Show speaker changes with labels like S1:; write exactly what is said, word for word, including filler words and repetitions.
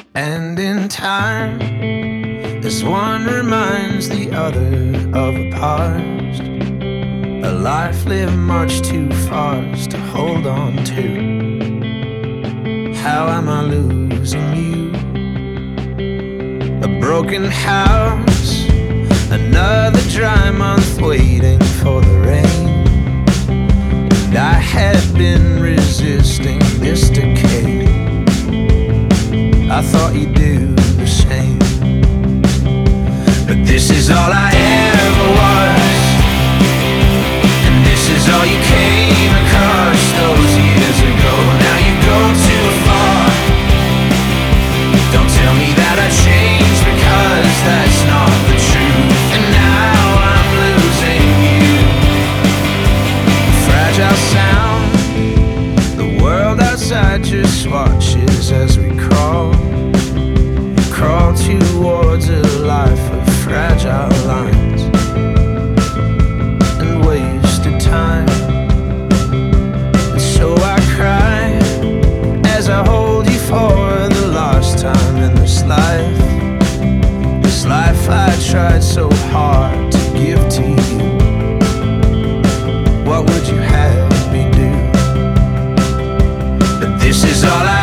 S1: And in time, as one reminds the other of a past, a life lived much too fast to hold on to. How am I losing you? A broken house, another dry month waiting for the rain. And I had been resisting this decay. I thought you'd do the same. But this is all I ever was, and this is all you came across those years ago. Now you go too far. Don't tell me that I changed, because that's not the truth. And now I'm losing you. Fragile sound, the world outside just watches as we crawl, crawl towards a life of fragile lines and wasted time. And so I cry as I hold you for the last time in this life, this life I tried so hard to give to you. What would you have me do? But this is all I